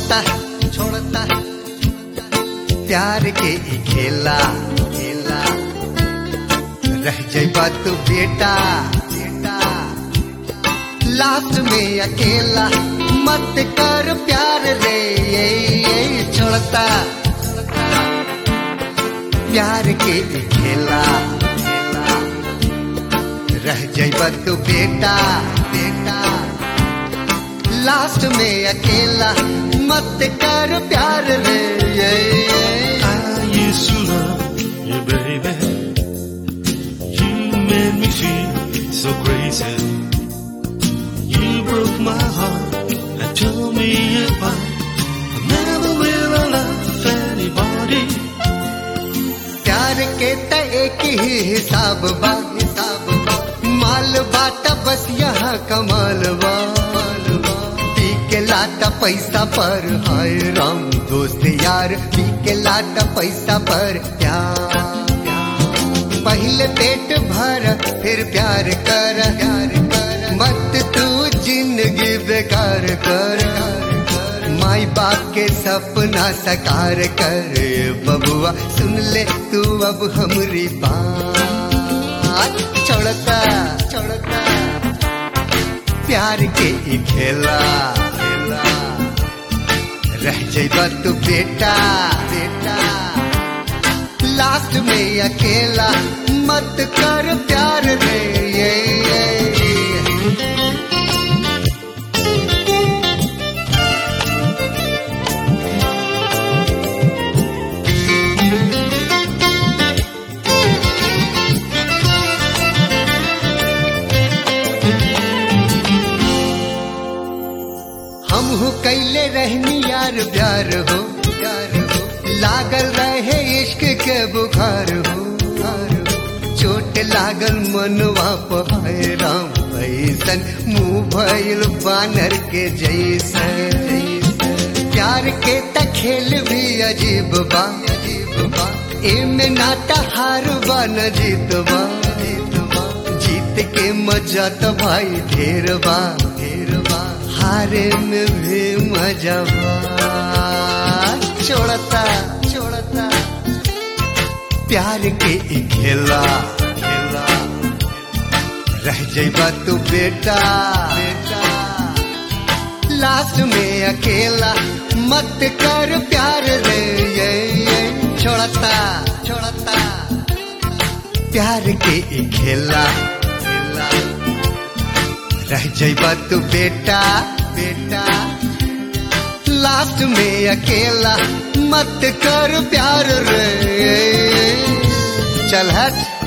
छोड़ता छोड़ता प्यार के ई खेला खेला रह जाइबा तू बेटा बेटा लास्ट में अकेला मत कर प्यार रे ये छोड़ता प्यार के ई खेला खेला रह जाइबा तू बेटा बेटा लास्ट में अकेला मत कर प्यार रे I used to love you, baby. You made me feel so crazy. You broke my heart and tore me apart. I never will love anybody. प्यार के त एक ही हिसाब बा माल बाटा बस यहाँ कमाल बा पी के लाटा पैसा पर हाय राम दोस्त यार पी के लाटा पैसा पर प्यार पहले पेट भर फिर प्यार कर मत तू जिंदगी बेकार कर माई बाप के सपना साकार कर बबुआ सुन ले तू अब हमरी बात छोड़ता छोड़ता प्यार के ई खेला खेला रह जाइबा तू बेटा बेटा लास्ट में अकेला मत कर प्यार रे हम हो कैले रहनी यार प्यार हो लागल रहे इश्क के बुखार हो चोट लागल मनवा पहाय राम भैसन मुँह भइल बानर के जैसन प्यार के त खेल भी अजीब बा एमे नाटा हार बा न जीत बा जीत के मजा तो भाई ढेर बा हारे में भी मजा बा छोड़ता छोड़ता प्यार के ई खेला खेला रह जाइबा तू बेटा बेटा लास्ट में अकेला मत कर प्यार रे ये छोड़ता छोड़ता प्यार के ई खेला खेला रह जाइबा तू बेटा बेटा लास्ट में अकेला मत कर प्यार रे चल हट।